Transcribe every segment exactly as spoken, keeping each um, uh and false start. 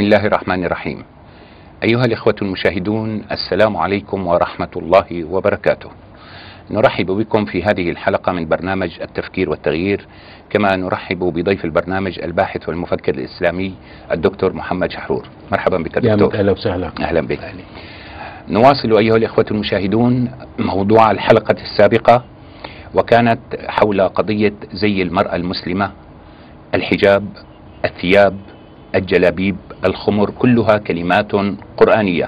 الله الرحمن الرحيم. أيها الإخوة المشاهدون، السلام عليكم ورحمة الله وبركاته. نرحب بكم في هذه الحلقة من برنامج التفكير والتغيير، كما نرحب بضيف البرنامج الباحث والمفكر الإسلامي الدكتور محمد شحرور. مرحبا بك دكتور. أهلا وسهلا. أهلا بك. نواصل أيها الإخوة المشاهدون موضوع الحلقة السابقة، وكانت حول قضية زي المرأة المسلمة، الحجاب، الثياب، الجلابيب، الخمر، كلها كلمات قرآنية.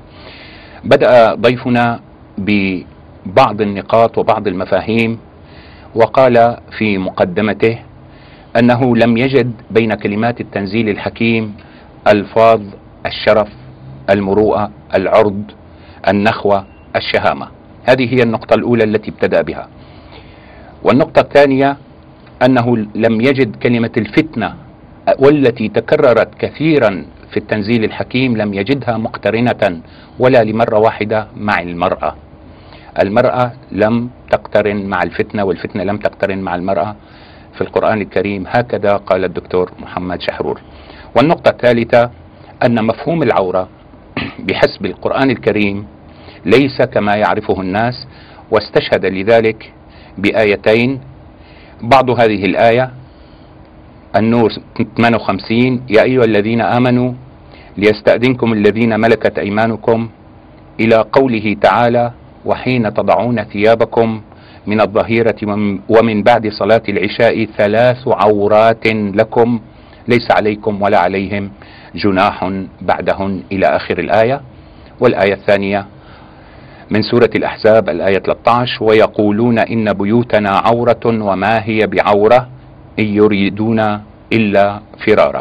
بدأ ضيفنا ببعض النقاط وبعض المفاهيم، وقال في مقدمته أنه لم يجد بين كلمات التنزيل الحكيم ألفاظ الشرف، المروءة، العرض، النخوة، الشهامة. هذه هي النقطة الأولى التي ابتدأ بها. والنقطة الثانية أنه لم يجد كلمة الفتنة، والتي تكررت كثيرا في التنزيل الحكيم، لم يجدها مقترنة ولا لمرة واحدة مع المرأة. المرأة لم تقترن مع الفتنة، والفتنة لم تقترن مع المرأة في القرآن الكريم، هكذا قال الدكتور محمد شحرور. والنقطة الثالثة أن مفهوم العورة بحسب القرآن الكريم ليس كما يعرفه الناس، واستشهد لذلك بآيتين. بعض هذه الآية النور ثمانية وخمسين: يا أيها الذين آمنوا ليستأذنكم الذين ملكت أيمانكم، إلى قوله تعالى: وحين تضعون ثيابكم من الظهيرة ومن بعد صلاة العشاء ثلاث عورات لكم ليس عليكم ولا عليهم جناح بعدهن، إلى آخر الآية. والآية الثانية من سورة الأحزاب الآية ثلاثة عشر: ويقولون إن بيوتنا عورة وما هي بعورة إن يريدون إلا فرارا.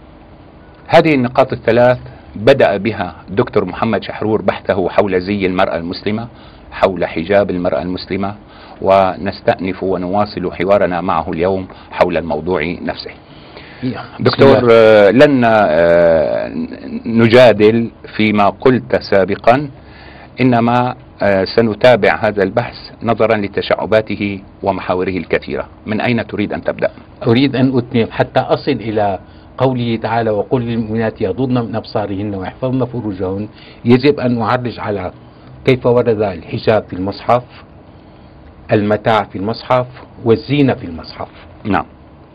هذه النقاط الثلاث بدأ بها دكتور محمد شحرور بحثه حول زي المرأة المسلمة، حول حجاب المرأة المسلمة، ونستأنف ونواصل حوارنا معه اليوم حول الموضوع نفسه. دكتور، لن نجادل فيما قلت سابقا، إنما سنتابع هذا البحث نظرا لتشعباته ومحاوره الكثيرة. من أين تريد أن تبدأ؟ أريد أن أتمم حتى أصل إلى قوله تعالى: وقل للمؤمنات يغضضن من أبصارهن ويحفظن فروجهن. يجب أن أعرج على كيف ورد الحجاب في المصحف، المتاع في المصحف، والزينة في المصحف. نعم.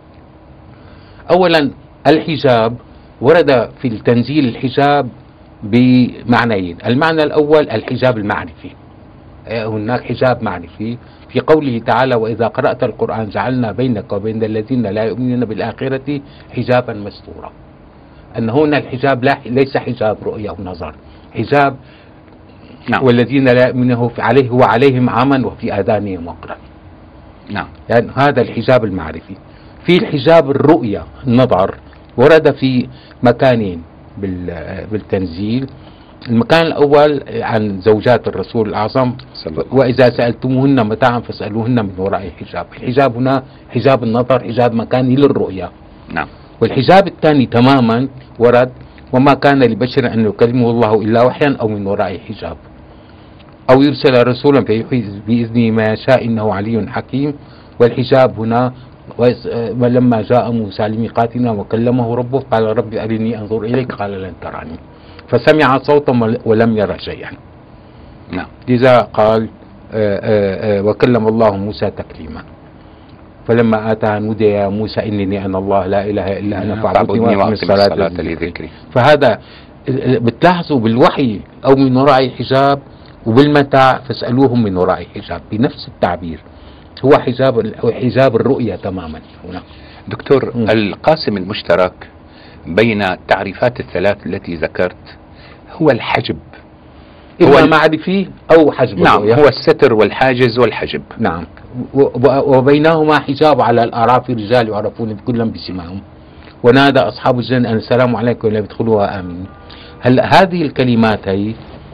أولا، الحجاب ورد في التنزيل الحجاب بمعنيين. المعنى الأول الحجاب المعرفي، هناك حجاب معرفي في قوله تعالى: وإذا قرأت القرآن جعلنا بينك وبين الذين لا يؤمنون بالآخرة حجابا مستورا. أن هنا الحجاب لا ليس حجاب رؤية ونظر، حجاب نعم. والذين لا يؤمنون عليه وعليهم عمى وفي آذانهم وقرا. نعم. يعني هذا الحجاب المعرفي. في الحجاب الرؤية النظر ورد في مكانين بالتنزيل. المكان الأول عن زوجات الرسول الأعظم: وإذا سألتموهن متاعا فاسألوهن من وراء حجاب. الحجاب هنا حجاب النظر، حجاب مكاني للرؤية. نعم. والحجاب والحجاب الثاني تماما ورد: وما كان لبشر أن يكلمه الله إلا وحيا أو من وراء حجاب أو يرسل رسولا فيوحي بإذنه ما يشاء إنه علي حكيم. والحجاب هنا ولما جاء موسى لميقاتنا وكلمه ربه قال: رب أرني أنظر إليك قال لن تراني، فسمع صوتا ولم يرى شيئا. نعم. لذا قال آآ آآ وكلم الله موسى تكليما. فلما آتاها نودي يا موسى إنني أنا الله لا إله إلا أنا فاعبدني وأقم الصلاة لذكري. فهذا بتلاحظوا بالوحي أو من وراء حجاب، وبالمتاع فاسألوهم من وراء حجاب، بنفس التعبير. هو حجاب حجاب الرؤية تماما هنا. دكتور، م. القاسم المشترك بين التعريفات الثلاث التي ذكرت هو الحجب، إما معرفي أو حجب. نعم، الرؤية. هو الستر والحاجز والحجب. نعم. وبينهما حجاب على الأعراف رجال يعرفون كلا بسمائهم ونادى أصحاب الجنة أن السلام عليكم ولا يدخلوها آمنين. هل هذه الكلمات هي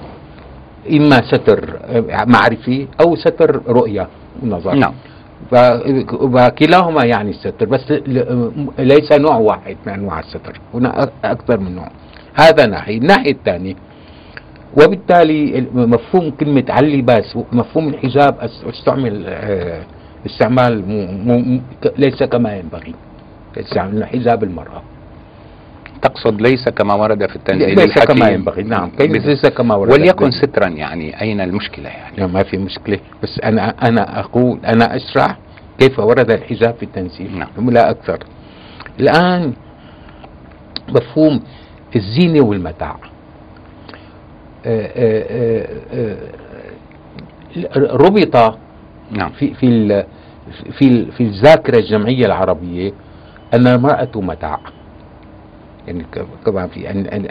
إما ستر معرفي أو ستر رؤية ونظر. نعم. وكلاهما يعني الستر، بس ليس نوع واحد من أنواع الستر، هنا أكثر من نوع. هذا ناحية. الناحية الثانية، وبالتالي مفهوم كلمة على اللباس، مفهوم الحجاب استعمل استعمال ليس كما ينبغي، استعمل حجاب المرأة. تقصد ليس كما ورد في التنزيل ليس الحكيم كما ينبغي. نعم ليس كما ورد، وليكن سترا. يعني أين المشكلة؟ يعني لا ما في مشكلة، بس أنا أنا أقول أنا أشرح كيف ورد الحجاب في التنزيل. نعم. لا أكثر. الآن مفهوم الزينة والمتاع ربط نعم. في في في في الذاكرة الجمعية العربية أن المرأة متاع. يعني كمان في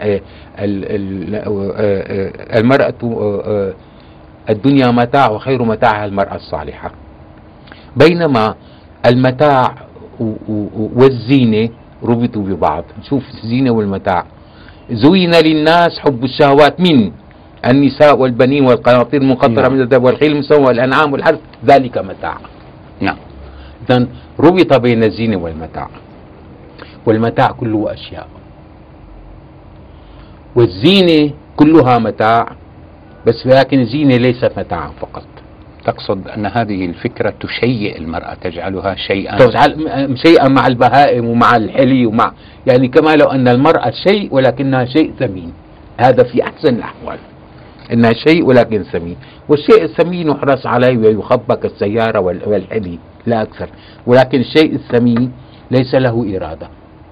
المرأة الدنيا متاع وخير متاعها المرأة الصالحة، بينما المتاع والزينة ربطوا ببعض. نشوف الزينة والمتاع. زين للناس حب الشهوات من النساء والبنين والقناطير المقنطرة من الذهب والخيل المسومة والأنعام والحرث ذلك متاع. نعم. إذن ربط بين الزينة والمتاع، والمتاع كله أشياء، والزينة كلها متاع، بس لكن الزينة ليست متاعا فقط. تقصد أن هذه الفكرة تشيء المرأة، تجعلها شيئا تجعل شيئا مع البهائم ومع الحلي ومع يعني كما لو أن المرأة شيء ولكنها شيء ثمين. هذا في أحسن الأحوال إنها شيء ولكن ثمين، والشيء الثمين يحرص عليه ويخبى كالسيارة والحلي لا أكثر، ولكن الشيء الثمين ليس له إرادة.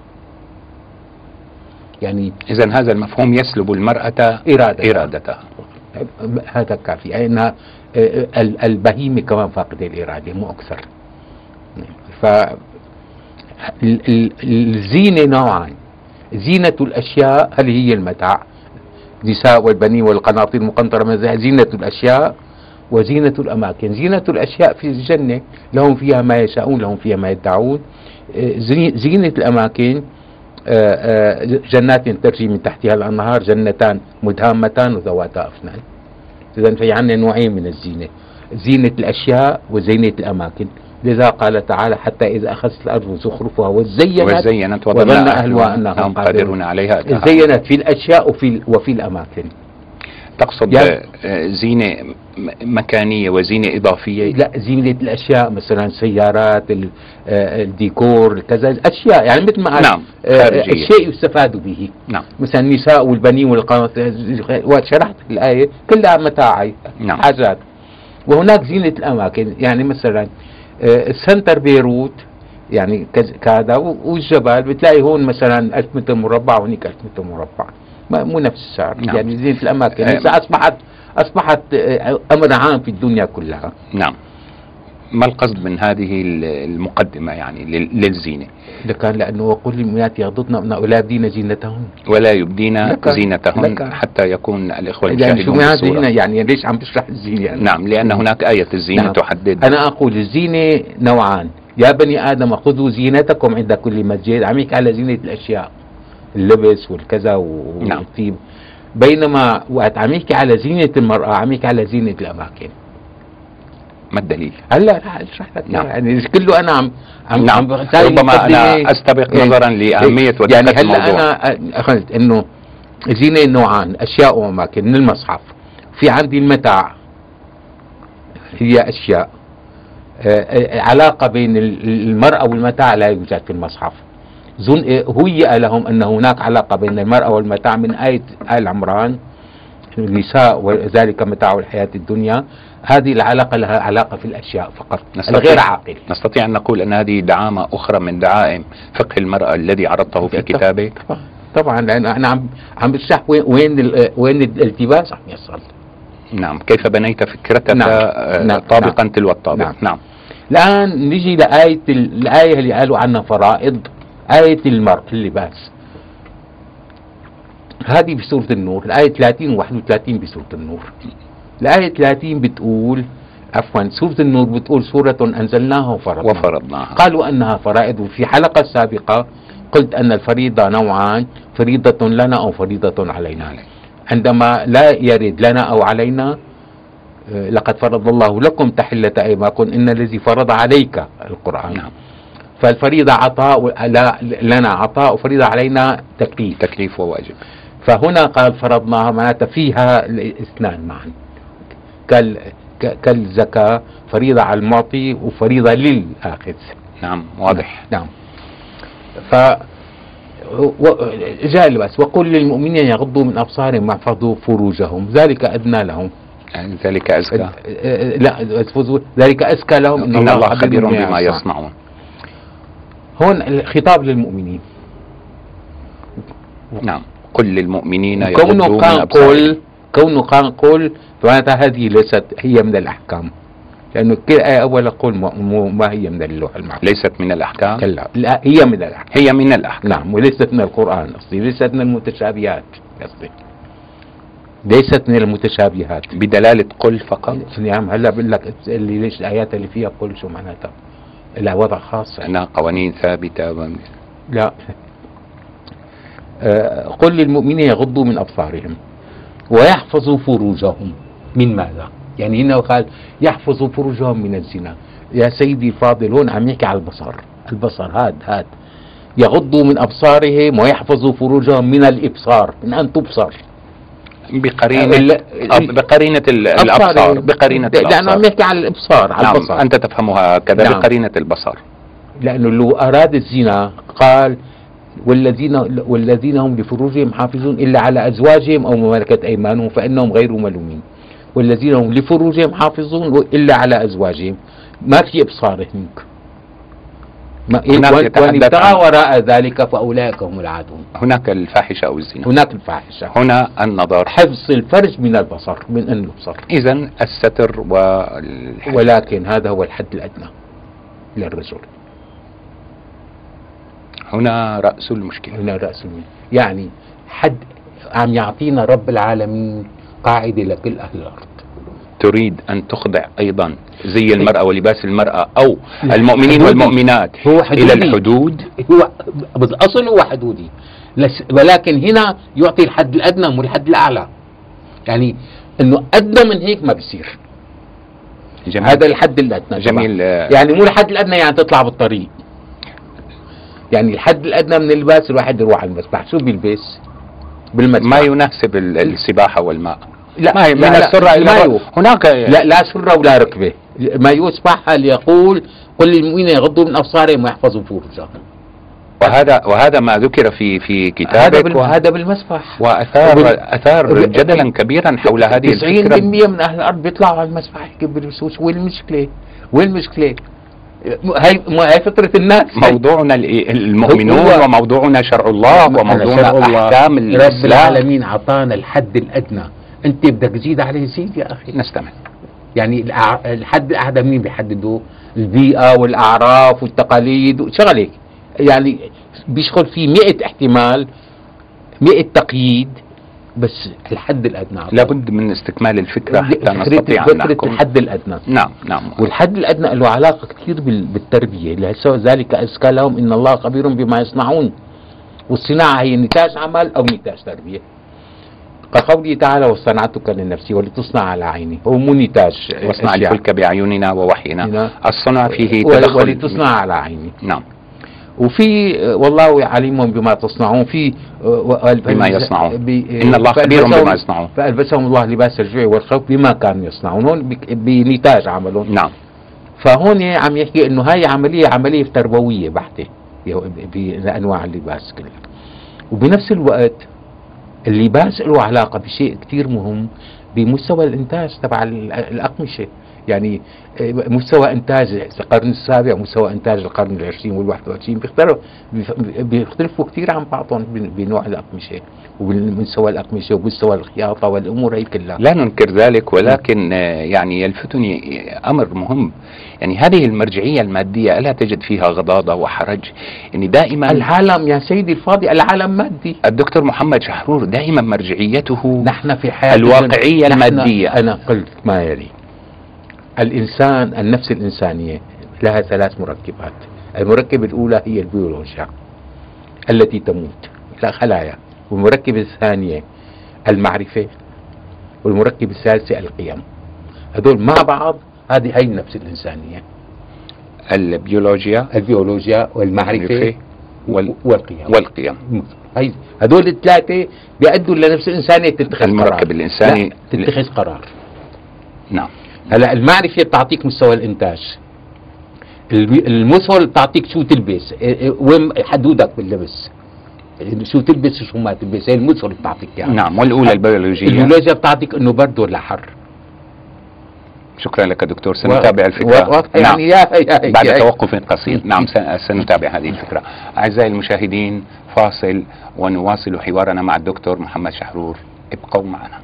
يعني إذن هذا المفهوم يسلب المرأة إرادة إرادتها. هذا كافي، أنها البهيمة كمان فاقدة الإرادة مو أكثر. فالزينة نوعان: زينة الأشياء هل هي المتاع، النساء والبنين والقناطير المقنطرة من الذهب زينة الأشياء، وزينة الأماكن. زينة الأشياء في الجنة لهم فيها ما يشاءون لهم فيها ما يدعون. زينة الأماكن جنات تجري من تحتها الأنهار، جنتان مدهامتان وذواتا أفنان. إذن في عندنا نوعين من الزينة: زينة الأشياء وزينة الأماكن. لذا قال تعالى: حتى إذا أخذت الأرض زخرفها وزينت وزينت وظن أهلها أنهم قادرون عليها. زينت في الأشياء وفي وفي الأماكن. تقصد يعني زينة مكانية وزينة إضافية؟ لا، زينة الأشياء مثلا سيارات، الديكور، كذا أشياء يعني مثل ما نعم. الشيء يستفاد به. نعم. مثلا النساء والبنين والقناطير، وشرحت الآية كلها متاع. نعم. حاجات. وهناك زينة الأماكن، يعني مثلا سنتر بيروت يعني كذا، والجبال بتلاقي هون مثلا ألف متر مربع وهنيك ألف متر مربع، مو نفس السعر. نعم. يعني زينة الأماكن أه أصبحت أصبحت أمر عام في الدنيا كلها. نعم. ما القصد من هذه المقدمة يعني للزينة؟ ده كان لأنه وقل للمؤمنات يغضضن من ولا يبدين زينتهن ولا يبدين زينتهن حتى يكون الإخوة المشاهدون يعني شو زينة، يعني ليش عم تشرح الزينة يعني؟ نعم، لأن هناك آية الزينة نعم. تحدد. أنا أقول الزينة نوعان: يا بني آدم خذوا زينتكم عند كل مسجد. عم يحكي على زينة الأشياء، اللبس والكذا والطيب. نعم. بينما وقت عم يحكي على زينة المرأة عم يحكي على زينة الأماكن. ما الدليل؟ هلا رح اشرح لك. نعم. يعني كله انا عم عم نعم. ربما انا استبق يعني نظرا لاهميه ودقه يعني الموضوع. يعني هلا انا اخذت انه زينه نوعان: اشياء واماكن. من المصحف في عندي المتاع، هي اشياء. علاقه بين المراه والمتاع لا يوجد في المصحف. هيئ لهم ان هناك علاقه بين المراه والمتاع من ايه آل عمران: النساء وذلك متاع الحياة الدنيا. هذه العلاقة لها علاقة في الأشياء فقط، الغير عاقل. نستطيع أن نقول أن هذه دعامة أخرى من دعائم فقه المرأة الذي عرضته في كتابه. طبعا, طبعا لأن أنا عم عم بشرح وين وين, وين الالتباس عم يصل. نعم. كيف بنيت فكرتك نعم. طابقا نعم. تلو الطابق. نعم. نعم. الآن نجي لآية الآية اللي قالوا عنها فرائض، آية المرء اللباس. هذه بسورة النور، الآية ثلاثين و واحد وثلاثين بسورة النور. الآية ثلاثين بتقول عفوا سورة النور بتقول: سورة أنزلناها وفرضناها. وفرضناها. قالوا أنها فرائض. وفي حلقة سابقة قلت أن الفريضة نوعان: فريضة لنا أو فريضة علينا. عندما لا يرد لنا أو علينا، لقد فرض الله لكم تحلة أيمانكم إن الذي فرض عليك القرآن. نعم. فالفريضة عطاء لنا عطاء، وفريضة علينا تكليف تكليف وواجب. فهنا قال فرضناها معناتها فيها الاثنان معا، كالزكاة فريضة على المعطي وفريضة للآخذ. نعم واضح. نعم. ف جاء اللباس وقل للمؤمنين يغضوا من أبصارهم ويحفظوا فروجهم ذلك أدنى لهم، يعني ذلك أزكى، لا ذلك أزكى لهم إن, إن الله خبير بما, بما يصنعون. هون الخطاب للمؤمنين. نعم، قل للمؤمنين يغضوا من أبصارهم. كونه كان قل فمعناتها هذه ليست هي من الأحكام، لأنه كل آية أول قل ما هي من اللوح المحفوظ، ليست من الأحكام. لا, لا هي من الأحكام، هي من الأحكام. نعم، وليست من القرآن قصدي، ليست من المتشابهات قصدي، ليست من المتشابهات بدلالة قل فقط. نعم. هلا بقول لك اللي ليش الآيات اللي فيها قل شو معناتها؟ لها وضع خاص، أنها قوانين ثابتة و... لا. آه قل للمؤمنين يغضوا من أبصارهم ويحفظوا فروجهم. من ماذا؟ يعني هنا قال يحفظوا فروجهم من الزنا. يا سيدي الفاضل هون عم يحكي على البصر، البصر هاد هاد يغضوا من أبصارهم ويحفظوا فروجهم من الإبصار، من أن تبصر بقرينة بقرينة الأبصار، بقرينة الأبصار، لأنه عم يحكي على الإبصار، على نعم البصر. أنت تفهمها كذا. نعم. بقرينة البصر، لأنه لو أراد الزنا قال والذين والذين هم لفروجهم حافظون إلا على أزواجهم أو ما ملكت أيمانهم فإنهم غير ملومين، والذين هم لفروجهم حافظون إلا على أزواجهم، ما في إبصار هناك. ومن ابتغى وراء ذلك فأولئك هم العادون. هناك الفاحشة أو الزنا، هناك الفاحشة، هنا النظر، حفظ الفرج من البصر، من أن يبصر. إذن الستر والحج. ولكن هذا هو الحد الأدنى للرجل. هنا رأس المشكلة، هنا رأس المشكلة. يعني حد عم يعطينا رب العالمين قاعدة لكل أهل الأرض. تريد أن تخضع أيضا زي المرأة ولباس المرأة أو المؤمنين والمؤمنات هو إلى الحدود. هو بالأصل هو حدودي، ولكن هنا يعطي الحد الأدنى مو الحد الأعلى، يعني أنه أدنى من هيك ما بصير. جميل. هذا الحد الأدنى. جميل. يعني مو الحد الأدنى يعني تطلع بالطريق، يعني الحد الأدنى من اللباس الواحد يروح على المسبح شو بيلبس؟ بالمسبح ما يناسب السباحة والماء. لا ما لا من السرة إلى هناك لا لا سرة ولا ركبة. ما يسبح ليقول قل للمؤمنين يغضوا من أبصارهم ويحفظوا فروجهم. وهذا وهذا ما ذكر في في كتابك. هذا هذا بالمسبح، وأثار أثار جدلا كبيرا حول هذه الفكرة. تسعين بالمئة من أهل الأرض بيطلعوا على المسبح يحكوا بالرسوس. وين المشكلة؟ وين المشكلة؟ هاي هاي فطرة الناس. موضوعنا المؤمنون وموضوعنا شرع الله وموضوعنا أحكام الإسلام. رب العالمين أعطانا الحد الأدنى، أنت بدك تزيد عليه زيد يا أخي. نستمع. يعني الحد الأعلى مين بيحدده؟ البيئة والأعراف والتقاليد وشغلة، يعني بيشغل فيه مئة احتمال، مئة تقييد، بس الحد الأدنى لابد من استكمال الفكرة حتى نستطيع أن نحكم. الحد الأدنى. نعم نعم. والحد الأدنى له علاقة كثير بالتربية، ذلك أزكى لهم إن الله خبير بما يصنعون. والصناعة هي نتاج عمل أو نتاج تربية. كقوله تعالى وصنعتك لنفسي ولتصنع على عيني، هو مو نتاج. واصنع الفلك بأعيننا ووحينا. الصنع فيه تدخل ولتصنع على عيني. نعم. وفي والله عليم بما تصنعون، في بما يصنعون إن الله خبير بما يصنعون، فألبسهم الله لباس الجوع والخوف بما كانوا يصنعون. هون بنتاج عملهم. نعم. فهون عم يحكي إنه هاي عملية عملية تربوية بحتة بأنواع اللباس كلها. وبنفس الوقت اللباس له علاقة بشيء كثير مهم بمستوى الإنتاج تبع الأقمشة. يعني مستوى إنتاج القرن السابع ومستوى إنتاج القرن العشرين والواحد وعشرين بيختلفوا بيختلفوا كثير عن بعضهم بنوع الأقمشة وبمستوى الأقمشة ومستوى الخياطة والأمور هي كلها. لا ننكر ذلك، ولكن يعني يلفتني أمر مهم. يعني هذه المرجعية المادية ألا تجد فيها غضاضة وحرج؟ يعني دائما العالم يا سيدي الفاضل العالم مادي. الدكتور محمد شحرور دائما مرجعيته نحن في حياة الواقعية المادية. أنا قلت ما يلي: الإنسان النفس الإنسانية لها ثلاث مركبات. المركبة الأولى هي البيولوجيا التي تموت، لا خلايا. والمركبة الثانية المعرفة، والمركبة الثالثة القيم. هذول مع بعض هذه هي النفس الإنسانية: البيولوجيا البيولوجيا والمعرفة وال... والقيم والقيم هي هذول الثلاثة بيأدوا لنفس الإنسانية تتخذ المركب قرار. الإنساني تتخذ قرار. نعم. هلا المعرفة بتعطيك مستوى الإنتاج، المثل بتعطيك شو تلبس، وين حدودك باللبس، شو تلبس وشو ما تلبس، هي المصر بتعطيك يعني. نعم، والاولى البيولوجيه البيولوجيا بتعطيك انه برد ولا حر. شكرا لك دكتور، سنتابع الفكرة و... و... يعني نعم. يا يا بعد يا توقف قصير. نعم سنتابع هذه الفكرة. أعزائي المشاهدين، فاصل ونواصل حوارنا مع الدكتور محمد شحرور، ابقوا معنا.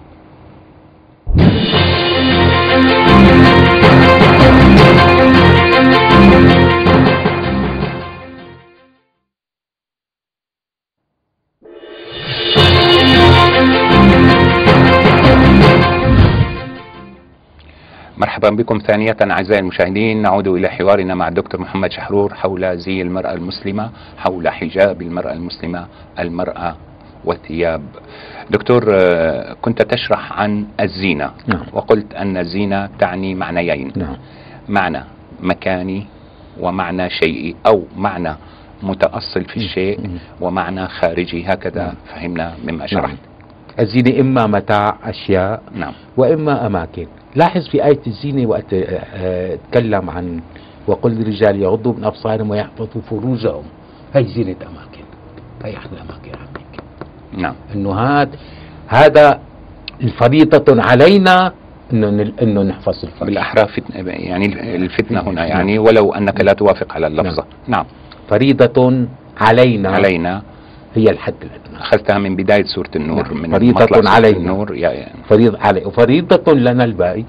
مرحبا بكم ثانية أعزائي المشاهدين، نعود إلى حوارنا مع الدكتور محمد شحرور حول زي المرأة المسلمة، حول حجاب المرأة المسلمة، المرأة والثياب. دكتور، كنت تشرح عن الزينة. نعم. وقلت أن الزينة تعني معنيين. نعم. معنى مكاني ومعنى شيئي، أو معنى متأصل في الشيء ومعنى خارجي، هكذا نعم. فهمنا مما شرحت. نعم. الزينة إما متاع أشياء نعم. وإما أماكن. لاحظ في آية الزينة وقت تكلم عن وقل للرجال يغضوا من أبصارهم ويحفظوا فروجهم، هي زينة أماكن، هي أحد الأماكن عندك. نعم. إنه هذا هذا الفريضة علينا إنه إنه نحفظ الفرج. بالأحرى فتنة، يعني الفتنة هنا يعني نعم. ولو أنك لا توافق على اللفظة. نعم. نعم. فريضة علينا علينا هي الحد الأدنى. أخذتها من بداية سورة النور. نعم. من فريضة علينا النور يعني. فريضة علي وفريضة لنا الباقي.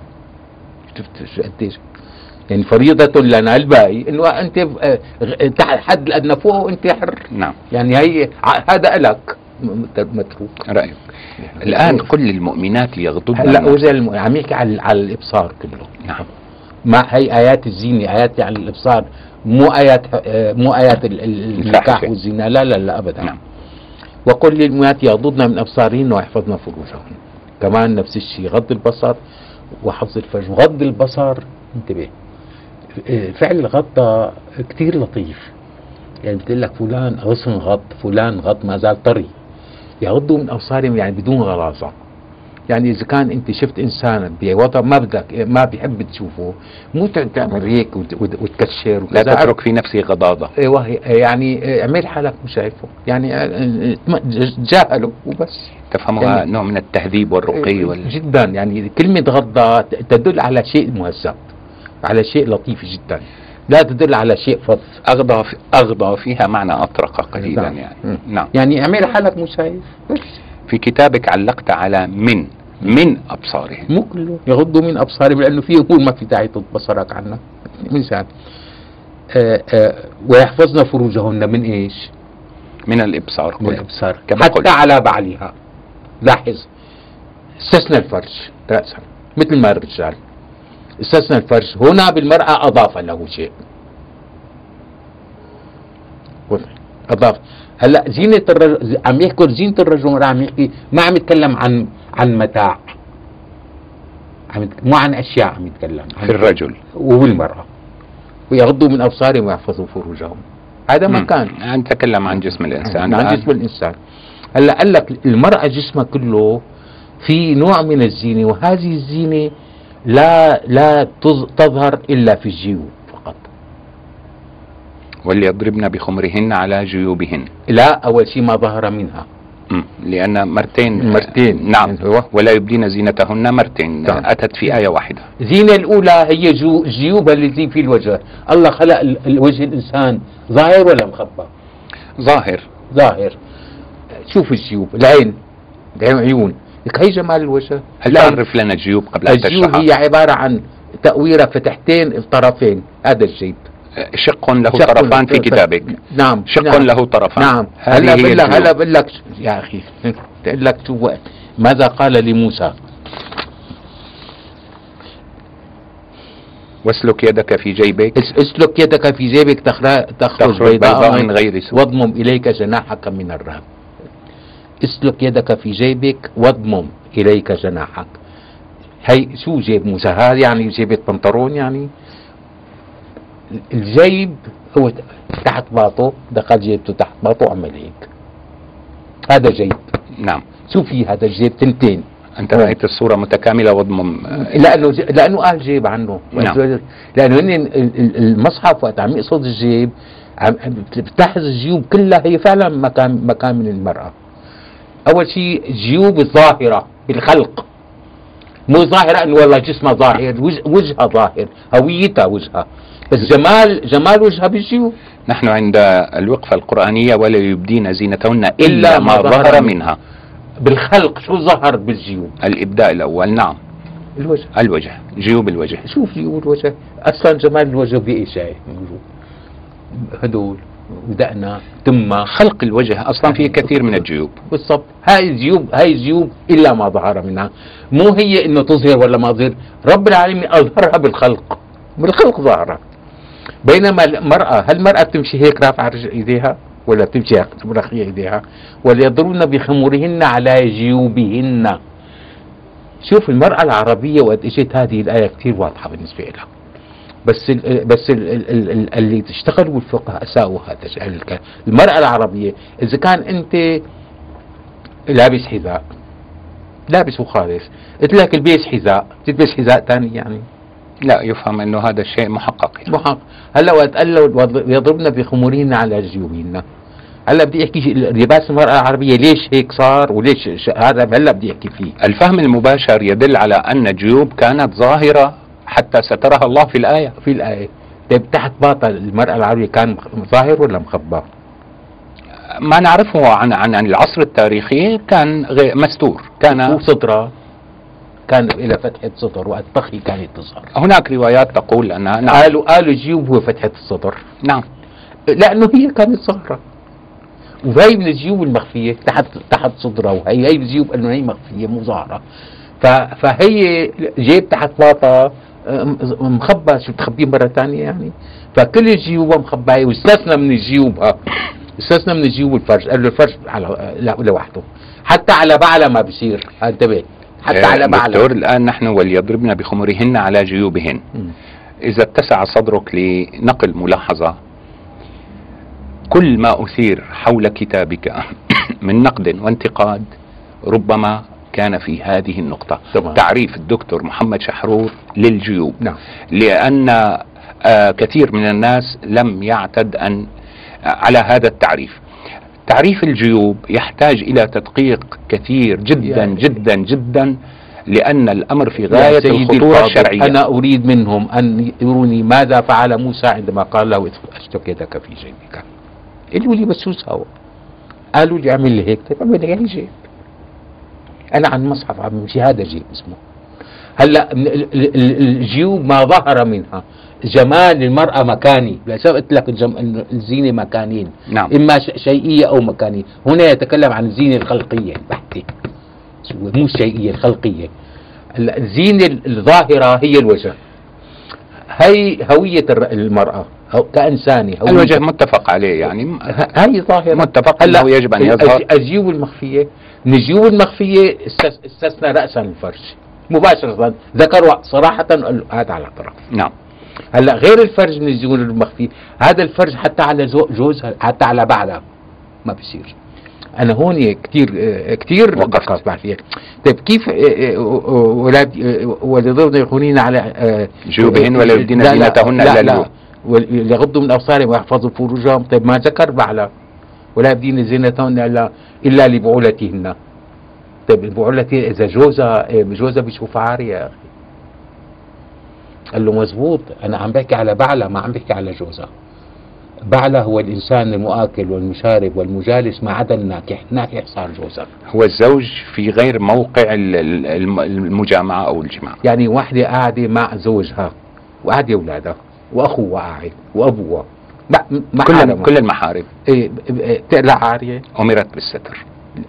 شفت شو قديش يعني فريضة لنا الباقي، انه انت حد الادنى فوق وانت حر. نعم. يعني هي هذا لك متروك. رأيك الآن كل المؤمنات يغضضن. هلا وزي عم يحكي على على الابصار كله. نعم. ما هي ايات الزينة، ايات على الابصار، مو ايات مو ايات النكاح والزنا، لا لا لا ابدا. نعم. وقل للمؤمنات يغضضن من ابصارهن ويحفظن فروجهن، كمان نفس الشيء، غض البصر وحفظ الفرج. غض البصر انتبه، فعل الغضة كتير لطيف، يعني بتقول لك فلان غصن غض، فلان غض ما زال طري. يغضوا من ابصارهم يعني بدون غلاظة. يعني اذا كان انت شفت انسان بوضع ما بدك ما بيحب تشوفه، مو تعمل هيك وتكشر لا تترك في نفسه غضاضة. ايوه، يعني اعمل حالك مش شايفه، يعني تجاهله وبس. تفهمها يعني نوع من التهذيب والرقي وال... جدا. يعني كلمة غضة تدل على شيء مهذب، على شيء لطيف جدا، لا تدل على شيء فظ. أغضى في أغضى فيها معنى أطرق قليلا. نعم. يعني م. نعم. يعني اعمل حالك مش شايف. في كتابك علقت على من من أبصارهم، مو كله يغضوا من أبصارهم، لأنه فيه يقول ما في داعي تغض بصرك عنه. مثال ويحفظن فروجهن من إيش؟ من الإبصار. من الإبصار حتى قلت. على بعلها. لاحظ استثنى الفرج رأسا مثل ما الرجال استثنى الفرج، هنا بالمرأة أضاف له شيء، أضاف. هلا زينة الرجل عم يحكي زينة الرجل، عم يحكي ما عم يتكلم عن عن متاع، عم مو عن أشياء، عم يتكلم عن في الرجل والمرأة. ويغضوا من أبصارهم ويحفظوا فروجهم، هذا مكان. نتكلم عن جسم الإنسان، عن جسم الإنسان. هلا قال لك المرأة جسمها كله في نوع من الزينة، وهذه الزينة لا لا تظهر إلا في الجيوب فقط. وليضربن بخمرهن على جيوبهن. لا، أول شيء ما ظهر منها. م. لأن مرتين مرتين نعم. ولا يبدين زينتهن مرتين. نعم. أتت في آية واحدة. الزينة الأولى هي جو جيوب التي في الوجه. الله خلق الوجه الإنسان ظاهر ولا مخبى؟ ظاهر. ظاهر. شوف الجيوب، العين، العيون، هي جمال الوجه. هل تعرف لنا الجيوب قبل أن تشرحها؟ الجيوب هي عبارة عن تأويرة فتحتين الطرفين، هذا الجيب. شق له شق طرفان في كتابك. نعم. شق نعم. له طرفان. نعم. هلا بقول لك هلا بقول لك يا أخي، بقول لك شو ماذا قال لموسى؟ واسلك يدك في جيبك. اسلك يدك في جيبك تخرج بيضاء من غير سوء واضمم إليك جناحك من الرهب. اسلك يدك في جيبك واضمم إليك جناحك. هي شو جيب موسى؟ هذا يعني جيبة بنطلون؟ يعني الجيب هو تحت باطه، دخل جيبته تحت باطه وعمل هيك، هذا جيب. نعم. شو في هذا الجيب تنتين. أنت رأيت الصورة متكاملة واضمم. لأنه لأنه قال جيب عنه. نعم. لأنه المصحف وقت عم يقصد الجيب بتلاحظ الجيوب كلها هي فعلا مكان مكان من المرأة. أول شيء جيوب الظاهرة بالخلق، مو ظاهرة إنه والله جسمها ظاهر، وجهها ظاهر، هويتها وجهها، بس جمال جمال وجهها بالجيوب. نحن عند الوقفة القرآنية ولا يبدين زينتهن إلا ما ظهر منها. بالخلق شو ظهر بالجيوب؟ الإبداء الأول. نعم، الوجه. الوجه، جيوب الوجه. شوف جيوب الوجه، أصلا جمال الوجه بإيش جاي؟ هدول ودقنا تمة، خلق الوجه أصلا فيه كثير من الجيوب. بالضبط. هاي الجيوب هاي الجيوب إلا ما ظهر منها، مو هي إنه تظهر ولا ما تظهر، رب العالمين أظهرها بالخلق، بالخلق ظهرها. بينما المرأة، هل المرأة بتمشي هيك رافعة ايديها ولا بتمشي مرخية ايديها؟ وليضربن بخمورهن على جيوبهن. شوف المرأة العربية وقت اجت هذه الآية كثير واضحة بالنسبة لها، بس ال بس ال ال ال اللي تشتغلوا الفقه اساءوا هذا الكلام. المرأة العربية إذا كان أنت لابس حذاء، لابس وخالص، قلت لك البس حذاء، تلبس حذاء ثاني يعني؟ لا، يفهم انه هذا الشيء محقق يعني. محقق. هلا وقت قال له يضربن بخمورهن على جيوبهن، هلا بدي احكي لباس المرأة العربية ليش هيك صار وليش هذا هلا بدي احكي فيه. الفهم المباشر يدل على ان الجيوب كانت ظاهرة حتى سترها الله في الآية. في الآية. طيب تحت باطل المرأة العربية كان ظاهر ولا مخبى؟ ما نعرفه عن عن العصر التاريخي، كان مستور، كان صدرها كان إلى فتحة صدر، والطخي كانت تظهر. هناك روايات تقول أنها نعم. قالوا قالوا جيوب هو فتحة الصدر. نعم، لأنه هي كانت ظاهرة، وهي من الجيوب المخفية تحت تحت صدرها، وهي هي الجيوب انه هي مخفية مو ظاهرة. فهي جيب تحت باطها مخبى، شو تخبيه مرة ثانية يعني؟ فكل الجيوب مخباية، واستثنى من جيوبها، استثنى من الجيوب الفرج، قال له الفرج على لوحده، حتى على بعلها ما بصير، انتبه، حتى على بعلها. دكتور الآن نحن وليضربن بخمرهن على جيوبهن. م. إذا اتسع صدرك لنقل ملاحظة، كل ما أثير حول كتابك من نقد وانتقاد ربما كان في هذه النقطة. طبعا. تعريف الدكتور محمد شحرور للجيوب. نعم. لأن آه كثير من الناس لم يعتد أن آه على هذا التعريف. تعريف الجيوب يحتاج إلى تدقيق كثير جدا يعني جدا جدا، لأن الأمر في غاية الخطورة الشرعية. أنا أريد منهم أن يروني ماذا فعل موسى عندما قال له اشتك يدك في جيبك. قالوا لي بس شو سوى؟ قالوا لي اعمل لي هيك، طيب اعمل لي هيك جيب. أنا عن مصحف عم بمشي، هذا جيب اسمه. هلا الجيوب ما ظهر منها جمال المرأة مكاني، قلت لك الزينة مكانين. نعم. إما شيئية أو مكانية. هنا يتكلم عن الزينة الخلقية بحتة، مو الشيئية، الخلقية. الزينة الظاهرة هي الوجه، هي هوية المرأة كإنسانة. الوجه متفق عليه يعني، هي ظاهرة متفق أنه يجب أن يظهر. الجيوب المخفية، من الجيوب المخفية استثنى رأسا الفرج مباشرة، ذكر صراحة هذا على طرف. نعم. هلا غير الفرج من الجيوب المخفية، هذا الفرج حتى على جوزها، حتى على بعلها ما بصير. أنا هون كثير كثير وقفت بعد فيها. طيب كيف ولاد وليضربن يخونين على جيوبهن ولا يبدين زينتهن إلا اليوم، وليغضوا من أبصارهم ويحفظوا فروجهم. طيب ما ذكر بعلها ولا يبدين زينتهن إلا إلا لبعولتهن. طيب البعولة إذا جوزها جوزها بيشوفها عارية يا أخي. قال له مزبوط، أنا عم بحكي على بعلها ما عم بحكي على جوزها. بعلها هو الإنسان المؤكل والمشارب والمجالس ما عدا الناكح، ناكح صار جوزها. هو الزوج في غير موقع المجامعة أو الجماع. يعني واحدة قاعدة مع زوجها وقاعدة أولادها وأخوها قاعد وأبوها، ما كل كل المحارم. إيه تقلع عارية؟ أمرت بالستر.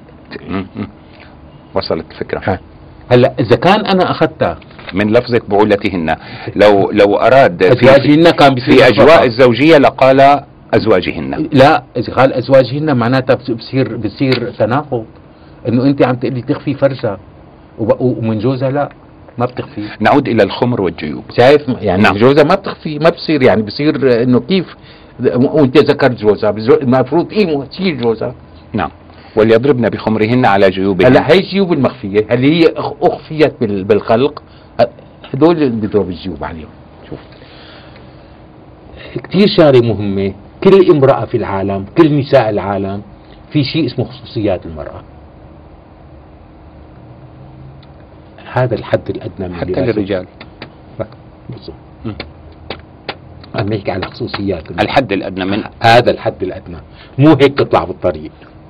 وصلت الفكرة. هلا إذا كان أنا أخذتها من لفظك بعولتهن، لو لو أراد أزواجهن كان في أجواء الزوجية لقال أزواجهن. لا، إذا قال أزواجهن معناتها بصير بصير تناقض، إنه أنت عم تقلي تخفي فرجها ومن جوزها لا ما بتخفي. نعود إلى الخمر والجيوب. شايف يعني؟ نعم. جوزها ما بتخفي، ما بصير يعني، بصير إنه كيف وأنت ذكرت جوزها المفروض إيه تشيل جوزها. نعم. وليضربن بخمرهن على جيوبهن. هلا هي الجيوب المخفية اللي هي أخفيت بالخلق، هدول اللي بيضرب الجيوب عليهم. شوف كثير شغله مهمة، كل امرأة في العالم، كل نساء العالم، في شيء اسمه خصوصيات المرأة. هذا الحد الأدنى من حتى للرجال. بالضبط. عم نحكي على خصوصيات المرأة. الحد الأدنى من هذا الحد الأدنى، مو هيك تطلع بالطريق.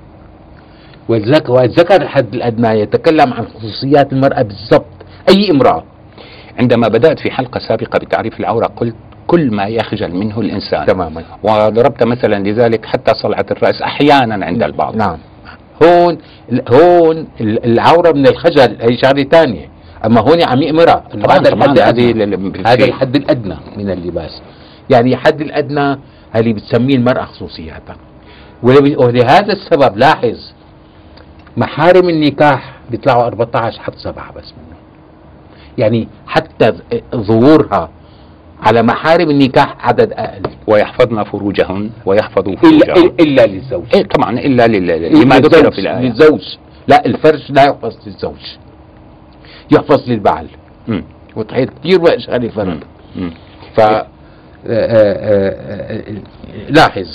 والذكر الحد الأدنى يتكلم عن خصوصيات المرأة بالضبط، أي امرأة. عندما بدأت في حلقة سابقة بتعريف العورة قلت كل ما يخجل منه الإنسان. تماما. وضربت مثلا لذلك حتى صلعة الرأس أحيانا عند البعض. نعم. هون هون العورة من الخجل هي شغلة ثانية، أما هون عم يأمرها. هذا الحد هذا الحد الأدنى من اللباس. يعني الحد الأدنى اللي بتسميه المرأة خصوصياتها. ولهذا السبب لاحظ محارم النكاح بيطلعوا أربعة عشر حط سبعة بس منه. يعني حتى ظهورها على محارم النكاح عدد أقل. ويحفظن فروجهن ويحفظوا فروجهن إلا, إلا للزوج. إيه طبعا إلا لما ذكر في الآية. للزوج. لا، الفرج لا يحفظ للزوج، يحفظ للبعل. وتحيط كثير وقت شغالي فرج. ف آآ آآ لاحظ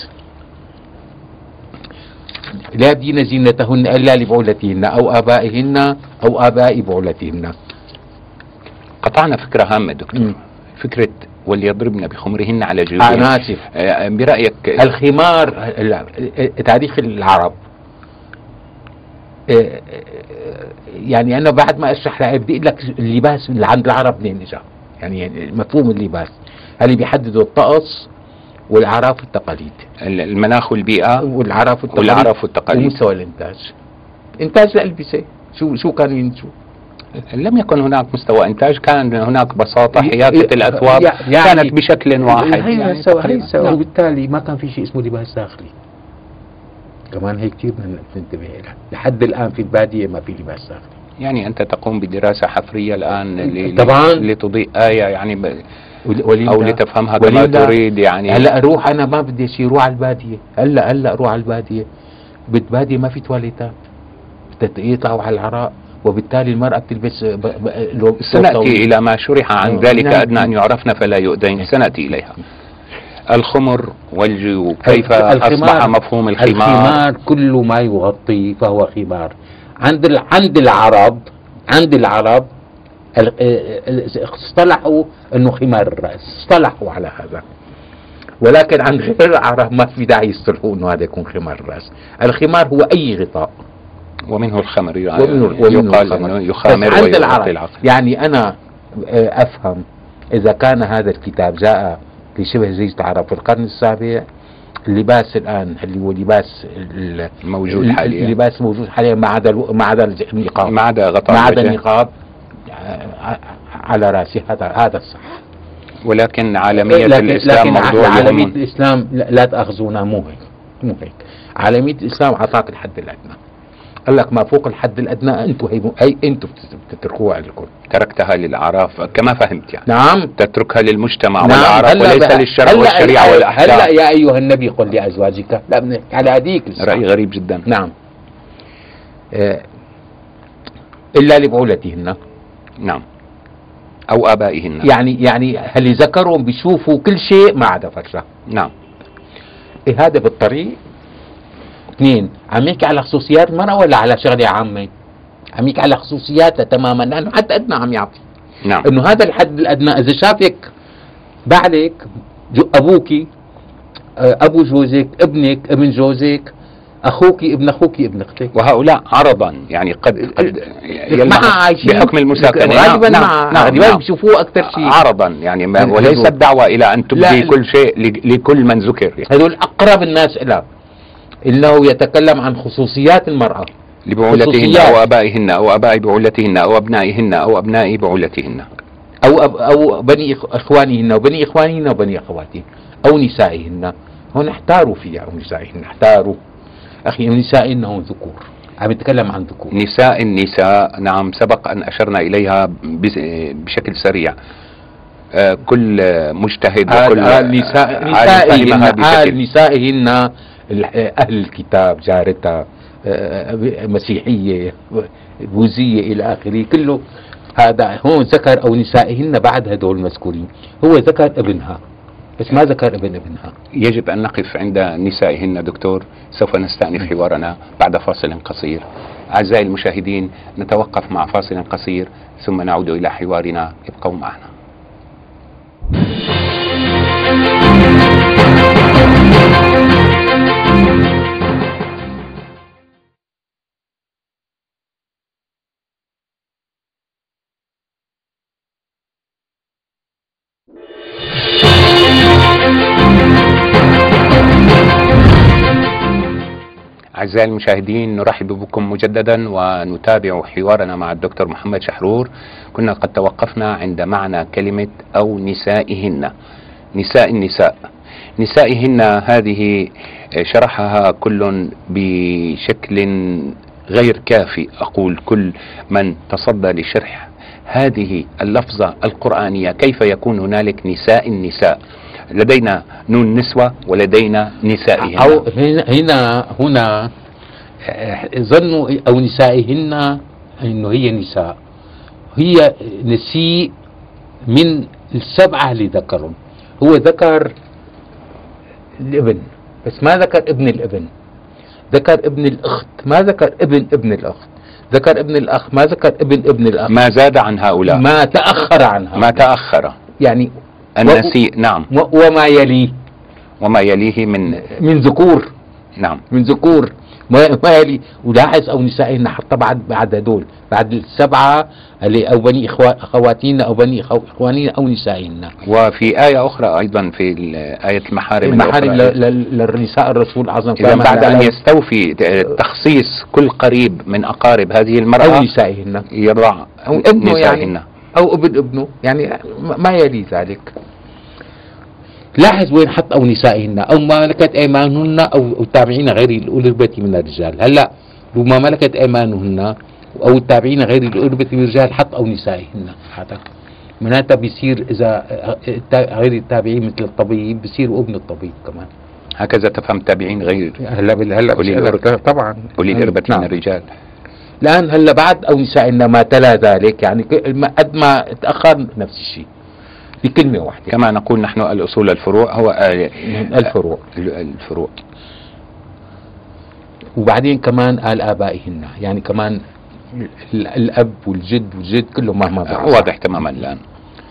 لا يبدين زينتهن إلا لبعولتهن أو آبائهن أو آباء بعولتهن. قطعنا فكرة هامة دكتور. م. فكرة وليضربن بخمرهن على جيوبهن. أنا آسف. آه برأيك الخمار تاريخ العرب، آه يعني أنا بعد ما أشرح لك بدي أقول لك اللباس اللي عند العرب منين إجا. يعني مفهوم اللباس اللي بيحددوا الطقس والعراف والتقاليد، المناخ والبيئة والعراف والتقاليد, والعراف والتقاليد ومستوى الإنتاج. إنتاج الألبسة شو شو كانوا ينتجوا؟ لم يكن هناك مستوى إنتاج، كان هناك بساطة. حياكة الأثواب يعني كانت بشكل واحد. يعني يعني وبالتالي ما كان في شيء اسمه لباس داخلي. كمان هي كثير ننتبه لها. لحد الآن في البادية ما في لباس داخلي. يعني أنت تقوم بدراسة حفرية الآن طبعا لتضيء آية يعني ب... أو لتفهمها كما تريد. يعني هلا أروح أنا ما بدي شيء، روح على البادية. هلا هلا أروح على البادية، بالبادية ما في تواليتات، يطلعوا على العراء، وبالتالي المرأة بتلبس ب... ب... سنأتي إلى ما شرح عن ذلك أدنى أن يعرفن فلا يؤذين. سنأتي إليها. الخمر والجيوب، كيف أصبح مفهوم الخمار؟ الخمار كل ما يغطي فهو خمار. عند ال... عند العرب عند العرب اصطلحوا انه خمار الرأس، اصطلحوا على هذا. ولكن عند غير العرب ما في داعي يصطلحوا انه هذا يكون خمار الرأس. الخمار هو اي غطاء، ومنه الخمر. يعني ومنه يقال انه يخامر ويغطي العقل. يعني انا افهم اذا كان هذا الكتاب جاء لشبه جزيرة العرب في القرن السابع، اللباس الان اللي هو لباس موجود حاليا، اللباس موجود حاليا ما عدا ما عدا النقاب، ما عدا غطاء ما عدا النقاب على راسي. هذا هذا الصح. ولكن عالمية لكن الإسلام لكن موضوع عالمية الإسلام لا تأخذونا، مو هيك مو هيك. عالمية الإسلام أعطاك الحد الأدنى، قال لك ما فوق الحد الأدنى أنتم هي, هي أنتم بتتركوها لكم. تركتها للأعراف كما فهمت يعني. نعم، تتركها للمجتمع نعم. والأعراف وليس للشرع والشريعة والأحكام. هلا يا أيها النبي قل لأزواجك، لا بنحكي على هذيك. رأي غريب جدا. نعم. آه إلا لبعولتهن. نعم. أو آبائهن. يعني يعني هل ذكرهم بيشوفوا كل شيء ما عدا فرجة. نعم. إيه هذا بالطريق. اثنين، عم يحكي على خصوصيات المرأة ولا على شغلة عامة؟ عم يحكي على خصوصياتها تماما، لأنه حد أدنى عم يعطي. نعم. إنه هذا الحد الأدنى إذا شافك بعلك، أبوك، أبو جوزك، ابنك، ابن جوزك، أخوك، ابن أخوك، ابن أختك، وهؤلاء عرضا يعني قد قد بحكم المساكنة. غالبا نعم غالبا بيشوفوه أكثر شيء عرضا يعني، وليست دعوة إلى أن تبدي كل شيء لكل من ذكر. هذول أقرب الناس إلى إنه يتكلم عن خصوصيات المرأة لبعولتهن أو آبائهن أو آباء بعولتهن أو أبنائهن أو أبناء بعولتهن أو أب أو بني إخوانهن وبني إخوانهن وبني أخواتهن أو نسائهن. هون احتاروا فيها، أو نسائهن احتاروا. أخي نسائهن هون ذكور، عم يتكلم عن ذكور. نساء النساء نعم، سبق أن أشرنا إليها بشكل سريع. آه كل مجتهد وكل آل نساء نسائهن آل نسائهن أهل الكتاب، جارتها، مسيحية، بوذية إلى آخره، كله هذا هون ذكر. أو نسائهن بعد هدول المذكورين، هو ذكر ابنها بس ما ذكر ابن ابنها. يجب أن نقف عند نسائهن دكتور، سوف نستأنف حوارنا بعد فاصل قصير. أعزائي المشاهدين، نتوقف مع فاصل قصير ثم نعود إلى حوارنا، ابقوا معنا. أعزائي المشاهدين، نرحب بكم مجددا ونتابع حوارنا مع الدكتور محمد شحرور. كنا قد توقفنا عند معنى كلمة أو نسائهن. نساء النساء نسائهن هذه شرحها كل بشكل غير كافي. أقول كل من تصدى لشرح هذه اللفظة القرآنية، كيف يكون هنالك نساء النساء؟ لدينا نون نسوة ولدينا نسائهن. أو هنا هنا ظنوا أو نسائهن إنه هي نساء، هي نسيء من السبعة اللي ذكرهم. هو ذكر الابن بس ما ذكر ابن الابن، ذكر ابن الأخت ما ذكر ابن ابن الأخت، ذكر ابن الأخ ما ذكر ابن ابن الأخ، ما زاد عن هؤلاء، ما تأخر عنها، ما تأخر يعني النسيء. نعم. وما يليه وما يليه من من ذكور. نعم، من ذكور ما يلي. ولاحظ أو نسائهن حتى بعد بعد هدول، بعد السبعة اللي أو بني أخواتهن أو بني إخوانهن أو نسائهن. وفي آية أخرى أيضا في آية المحارم، المحارم للنساء الرسول الأعظم، إذا بعد أن يستوفي تخصيص كل قريب من أقارب هذه المرأة أو نسائهن يضع أو ابنه يعني أو ابن ابنه يعني ما يلي ذلك. لاحظ وين حط أو نسائهن أو ما ملكت أيمانهن أو التابعين غير الأولى من الرجال. هلا وما ملكت أيمانهن أو التابعين غير الأولى من الرجال حط أو نسائهن. هذا معناتها بيصير إذا غير التابعين مثل الطبيب بيصير ابن الطبيب كمان. هكذا تفهم التابعين غير هلا هلا طبعا أولي الإربة من الرجال. الآن هلا بعد أو نسائهن ما تلا ذلك يعني قد ما تأخر نفس الشيء بكلمة واحدة. كما نقول نحن الأصول الفروع هو الفروع الفروع وبعدين كمان آل آبائهن يعني كمان الأب والجد والجد كلهم مهما واضح تماما الآن.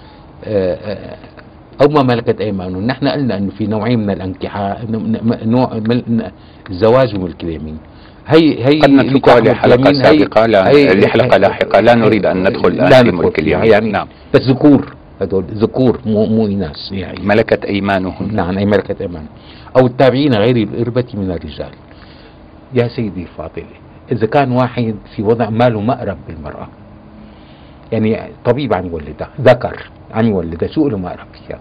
أو ما ملكت أيمانهم. نحن قلنا أنه في نوعين من الأنكحة، نوع الزواج وملك اليمين. هي هي قد نتركها لحلقة سابقة، لحلقة لاحقة، لا نريد أن ندخل الآن في ملك اليمين يعني. نعم. بس ذكور، هذول ذكور مو مو إناث يعني. ملكت أيمانهم. نعم، أي ملكت أيمانهم أو التابعين غير الإربة من الرجال. يا سيدي الفاضل، إذا كان واحد في وضع ماله مأرب بالمرأة، يعني طبيب عم يولدها، ذكر عم يولدها، شو له مأرب فيها؟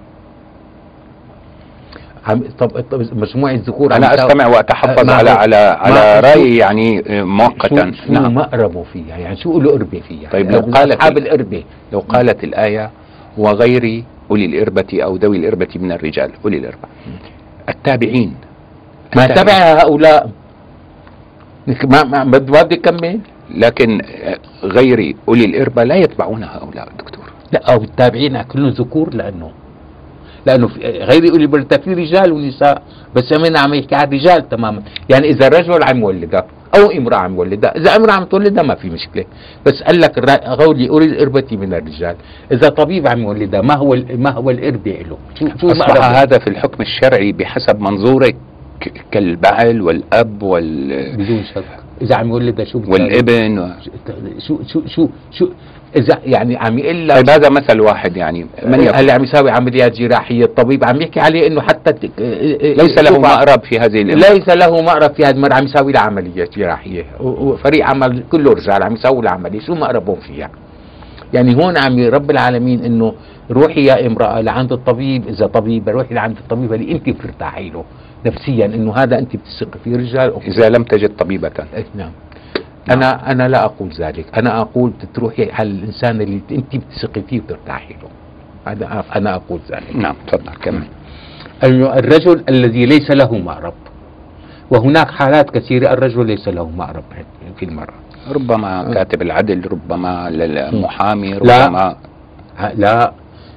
عم طب, طب مجموعة ذكور. أنا أستمع وأتحفظ على على على رأي يعني مؤقتا. شو نعم. مأربه فيها يعني شو له إربة فيها؟ طيب لو قالت أصحاب الإربة، لو قالت الآية وغير أولي الإربة أو ذوي الإربة من الرجال، أولي الإربة التابعين ما تبع هؤلاء ما ما بدي كمل. لكن غير أولي الإربة لا يتبعون هؤلاء دكتور. لا، أو التابعين كلهم ذكور، لأنه لأنه غير أولي الإربة في رجال ونساء، بس من عم يحكي عن رجال تماما. يعني إذا رجل عم يولدها أو امرأة عم يولدها، إذا امرأة عم تولدها ما في مشكلة، بس قال لك غير أولي الإربة من الرجال. إذا طبيب عم يولدها ما هو ما هو الإربة له؟ شو شو أصبح هذا في الحكم الشرعي بحسب منظورك كالبعل والأب وال بدون شك. إذا عم يولدها شو والابن و... شو شو شو شو إذا يعني عم يقول لك. طيب هذا مثل واحد يعني. من هلا عم يساوي عمليات جراحية، الطبيب عم يحكي عليه إنه حتى ت... ليس له مأرب في هذه الأمر. ليس له مأرب في هذه المرة، عم يساوي لها عمليات جراحية وفريق عمل كله رجال عم يساوي لها عملية، شو مأربهم فيها؟ يعني هون عم رب العالمين إنه روحي يا امرأة لعند الطبيب، إذا طبيب روحي لعند الطبيب اللي أنت بترتاحي له نفسيا، إنه هذا أنت بتثقي فيه رجال أو إذا لم تجد طبيبة. نعم. أنا أنا لا أقول ذلك، أنا أقول تروحي على الإنسان اللي أنت بتثقي فيه وبترتاحي له. هذا أنا أقول ذلك. نعم تفضل كمل. الرجل الذي ليس له مأرب، وهناك حالات كثيرة الرجل ليس له مأرب في المرأة. ربما كاتب العدل، ربما المحامي، ربما لا لا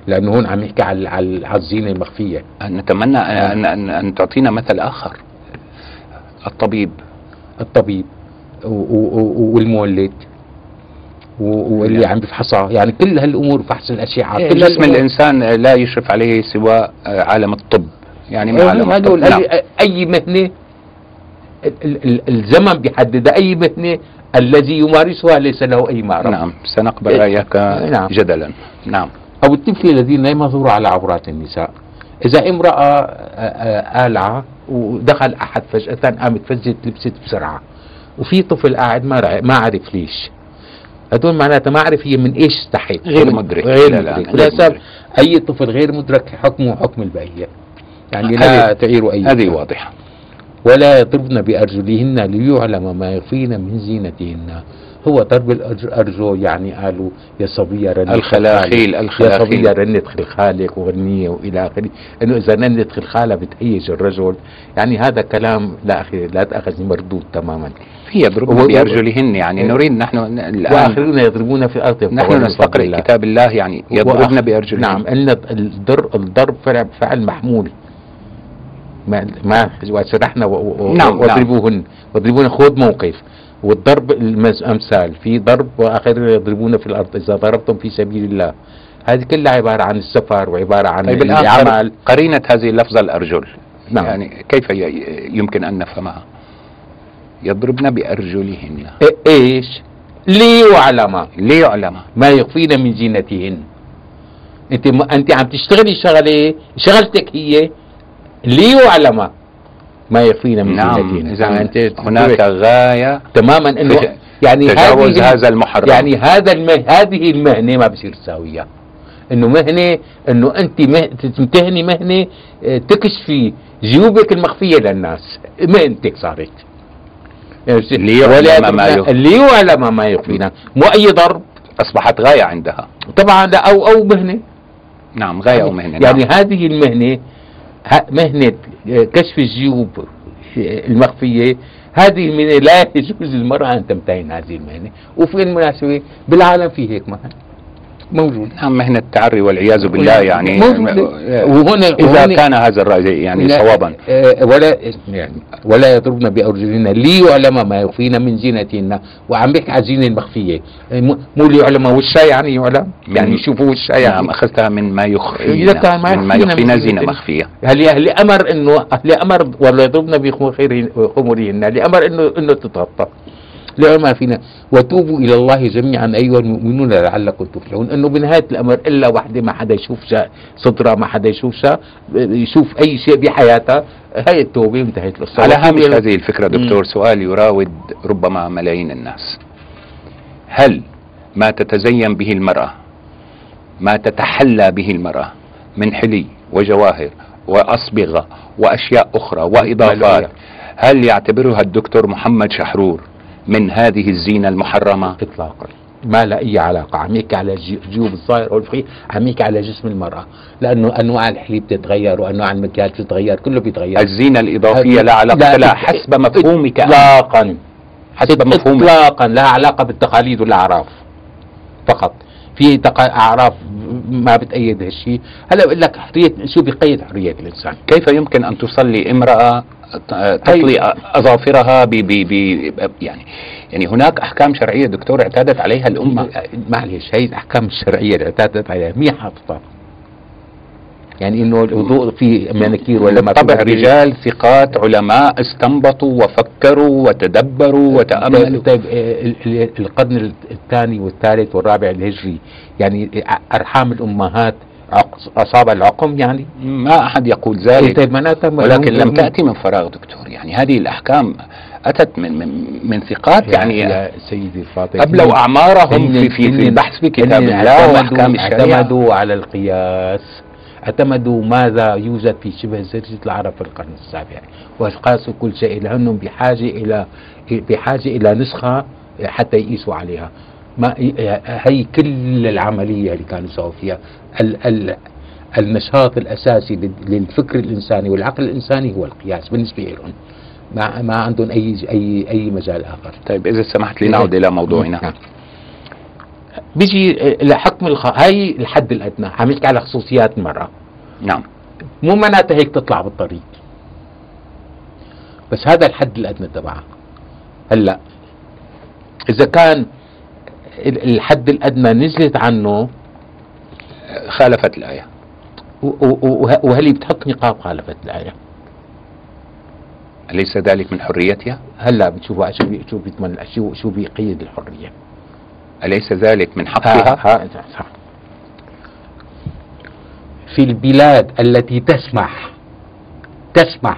لانه هون عم يحكي على على الزينه المخفيه. نتمنى ان ان, أن تعطينا مثل اخر. الطبيب الطبيب والمولد واللي عم بيفحصها، يعني كل هالامور، فحص الاشعه، كل جسم الانسان لا يشرف عليه سوى عالم الطب، يعني ما عالم الطب. نعم. اي مهنه الزمن بيحدد اي مهنه الذي يمارسها ليس له اي معرفه. نعم، سنقبل رايك نعم. جدلا. نعم. او الطفل الذين لا ينظروا على عورات النساء. اذا امراه آلعة ودخل احد فجاه قامت فزت لبست بسرعه، وفي طفل قاعد ما ما عرف ليش، هدول معناتها ما عرف هي من ايش استحيت، غير مدرك. غير مدرك. لا، اي طفل غير مدرك حكمه حكم البقيه، يعني لا تعيروا اي. هذه واضحه. ولا يضربن بارجلهن ليعلم ما يخفين من زينتهن. هو ضرب الارجل يعني قالوا يا صبيه رنت الخلاخيل الخلاخيل يا صبيه رنت خلخالك وغنيه والى اخره، انه اذا رنت خلخالها بتهيج الرجل، يعني هذا كلام لا اخي لا تاخذ مردود تماما. هي يضربون بارجلهن، يعني نريد نحن الان واخرون يضربون في الارض. نحن نستقرئ كتاب الله، يعني يضربن بارجلهن. نعم، ان الضرب الضرب فعل محمول، ما ما وسرحنا واضربوهن واضربوهن خذ موقف. والضرب الامثال في ضرب واخر يضربون في الارض اذا ضربتم في سبيل الله. هذه كلها عباره عن السفر وعباره عن طيب العمل. قرينه هذه اللفظه الارجل، نعم. يعني كيف يمكن ان نفهمها؟ يضربن بارجلهن ايش؟ ليعلم ليعلم ما يخفين من زينتهن. انت انت عم تشتغلي شغله، شغلتك هي ليعلم ما يخفين من نعم. زينتهن. إذا هناك غاية تماما انه يعني تجاوز هذا المحرم، يعني هذا المه... هذه المهنه ما بصير تساويها. انه مهنه انه انت مه... تمتهني مهنه تكشفي جيوبك المخفيه للناس، مهنتك صارت ليعلم ما يخفي ليعلم ما يخفينا، مو اي ضرب، اصبحت غايه عندها طبعا. لا او او مهنه، نعم غايه او مهنه. يعني نعم. هذه المهنه مهنه كشف الجيوب المخفيه، هذه المهنه لا يجوز للمراه ان تمتهن هذه المهنه. وفي المناسبه بالعالم في هيك مهن موجود. نعم، مهنة التعري والعياذ بالله، يعني وهنا إذا وهنا كان هذا الرأي يعني صوابا. ولا يعني ولا يضربن بأرجلهن ليعلم ما يخفين من زينتهن. وعم بيحكي على الزينة المخفية، مو ليعلم وشها، يعني يعلم يعني يشوفوا وشها. يعني نعم، أخذتها من ما يخفينا من ما يخفينا زينة مخفية. هل هل أمر إنه هل أمر ولا يضربن بخمرهن، لأمر إنه إنه تتغطى لما فينا. وتوبوا الى الله جميعا ايها المؤمنون لعلكم تفلحون. انه بنهايه الامر الا وحده ما حدا يشوف صدرها، ما حدا يشوفها، يشوف اي شيء بحياتها، هي التوبه انتهت القصه. على هامش هذه الفكره دكتور، سؤال يراود ربما ملايين الناس: هل ما تتزين به المراه، ما تتحلى به المراه من حلي وجواهر واصبغه واشياء اخرى واضافات، هل يعتبرها الدكتور محمد شحرور من هذه الزينة المحرمة؟ اطلاقا، ما لا اي علاقة. عم يحكي على جيوب الظاهر والفخذ، عم يحكي على جسم المرأة، لانه انواع الحليب بتتغير وانواع المكياج بتتغير، كله بيتغير. الزينة الاضافية لا علاقة لها حسب مفهومك اطلاقا، حسب مفهومك اطلاقا لها علاقة بالتقاليد والاعراف فقط. في اعراف ما بتأيد هالشيء. هلا بقول لك حرية، شو بيقيد حرية الانسان؟ كيف يمكن ان تصلي امرأة تطلي اظافرها ب ب يعني يعني هناك احكام شرعيه دكتور اعتادت عليها الامه. معلش، هي الاحكام الشرعيه اللي اعتادت عليها مين حاططها؟ يعني انه الوضوء في مانيكير ولا ما؟ طبع رجال ثقات علماء استنبطوا وفكروا وتدبروا وتاملوا. طيب القرن الثاني والثالث والرابع الهجري، يعني ارحام الامهات أصاب العقم، يعني ما أحد يقول ذلك. طيب ولكن لم تأتي من فراغ دكتور، يعني هذه الأحكام أتت من من, من ثقات، يعني يا سيدي الفاضل أبلوا أعمارهم في في, في البحث في كتاب الله وأحكام الشريعة. اعتمدوا على القياس، اعتمدوا ماذا يوجد في شبه جزيرة العرب في القرن السابع، وقاسوا كل شيء، لأنهم بحاجة إلى بحاجة إلى نسخة حتى يقيسوا عليها. ما هي كل العملية اللي كانوا يسووا فيها. ال ال النشاط الأساسي للفكر الإنساني والعقل الإنساني هو القياس بالنسبة لهم، ما ما عندهم أي أي أي مجال آخر. طيب إذا سمحت لي نعود إلى موضوعنا. بيجي لحكم الخ... هاي الحد الادنى، عم يحكي على خصوصيات المرأة. نعم. مو معناتها هيك تطلع بالطريق، بس هذا الحد الادنى تبعها. هلا اذا كان الحد الادنى نزلت عنه خالفت الايه، وهل بتحط نقاب خالفت الايه، أليس ذلك من حريتها؟ هلا بتشوفوا شو بي شو بيتمنى شو شو بيقيد الحريه، أليس ذلك من حقها؟ ها ها ها. في البلاد التي تسمح تسمح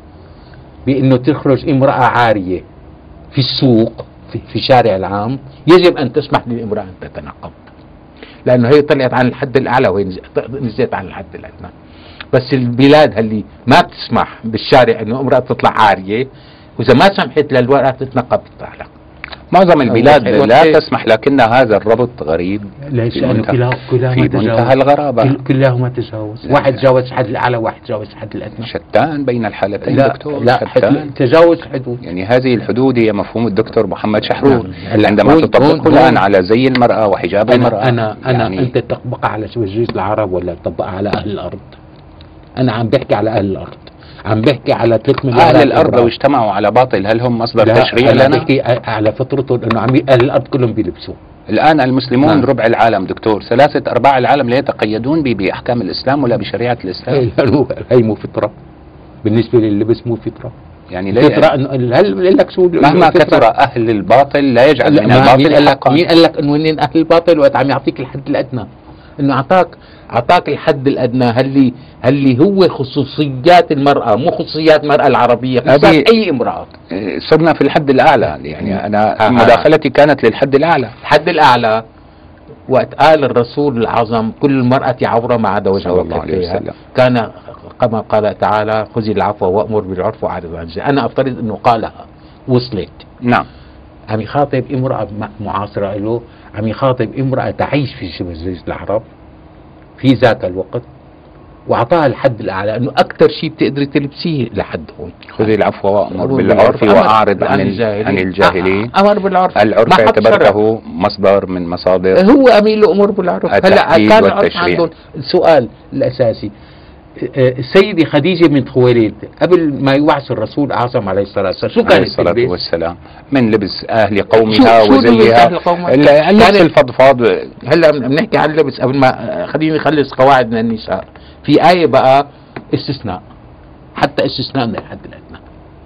بأنه تخرج امرأة عارية في السوق في, في الشارع العام، يجب أن تسمح للامرأة أن تتنقب، لأنه هي طلعت عن الحد الأعلى وهي نزلت عن الحد الأدنى. بس البلاد اللي ما بتسمح بالشارع أنه امرأة تطلع عارية، وإذا ما سمحت للمرأة تتنقب تطلع. معظم البلاد لا تسمح، لكن هذا الربط غريب ليش؟ في منتهى, في منتهى الغرابة. كلهما تجاوز، واحد تجاوز حد الأعلى وواحد تجاوز حد الأدنى. شتان بين الحالتين لا دكتور. لا شتان. تجاوز حدود، يعني هذه الحدود هي مفهوم الدكتور محمد شحرور عندما تطبق الآن على زي المرأة وحجاب أنا المرأة. أنا أنا يعني أنت تطبقها على جزيرة العرب ولا تطبقها على أهل الأرض؟ أنا عم بحكي على أهل الأرض، عم بحكي على ثلاث مليار أهل الأرض لو اجتمعوا على باطل هل هم مصدر تشريع لنا؟ أنا بحكي على فطرتهم أنه عم أهل الأرض كلهم بيلبسوا. الآن المسلمون نعم. ربع العالم دكتور، ثلاثة أرباع العالم لا يتقيدون بأحكام الإسلام ولا بشريعة الإسلام. هي مو فطرة بالنسبة لللبس، مو فطرة. يعني لا فطرة إن هل لك شو مهما كثر أهل الباطل لا يجعل من الباطل حقا. مين قال لك إنه هن أهل الباطل وقت عم يعطيك الحد الأدنى؟ انه اعطاك اعطاك الحد الادنى اللي اللي هو خصوصيات المراه، مو خصوصيات المراه العربيه، خصوصيات اي امراه. صرنا في الحد الاعلى، يعني انا مداخلتي كانت للحد الاعلى. الحد الاعلى وقت قال الرسول العظم كل المراه عوره ما عدا وجه وكفيها، كان كما قال تعالى خذي العفو وامر بالعرف واعرض عن الجاهلين. انا افترض انه قالها وصلت. نعم. عم يخاطب امرأة معاصرة له، عم يخاطب امرأة تعيش في شبه جزيرة العرب في ذاك الوقت، وأعطاها الحد الأعلى أنه أكثر شيء بتقدري تلبسيه لحد هون. خذي العفو وأمر بالعرف وأعرض عن الجاهلين. عن الجاهلين. أمر بالعرف. العرف اعتبرته مصدر من مصادر هو أميل لأمور بالعرف. هلا كان العرف عندهم. السؤال الأساسي، السيدة خديجة بنت خويلد قبل ما يبعث الرسول الأعظم عليه الصلاة والسلام شو كانت الصلاة والسلام من لبس أهل قومها وزيها اللبس الفضفاض. هلا بنحكي عن اللبس قبل ما خليني نخلص قواعد من النساء. في آية بقى استثناء، حتى استثناء من الحد الأدنى.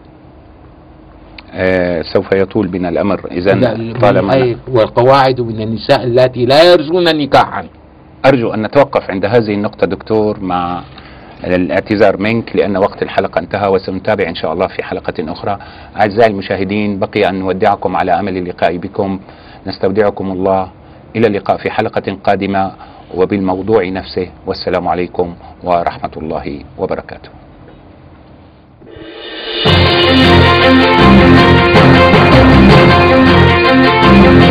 آه سوف يطول بنا الأمر إذا طالما والقواعد من النساء اللاتي لا يرجون نكاحا. أرجو أن نتوقف عند هذه النقطة دكتور مع الاعتذار منك لأن وقت الحلقة انتهى، وسنتابع إن شاء الله في حلقة أخرى. أعزائي المشاهدين، بقي أن نودعكم على أمل اللقاء بكم. نستودعكم الله إلى اللقاء في حلقة قادمة وبالموضوع نفسه، والسلام عليكم ورحمة الله وبركاته. Thank you.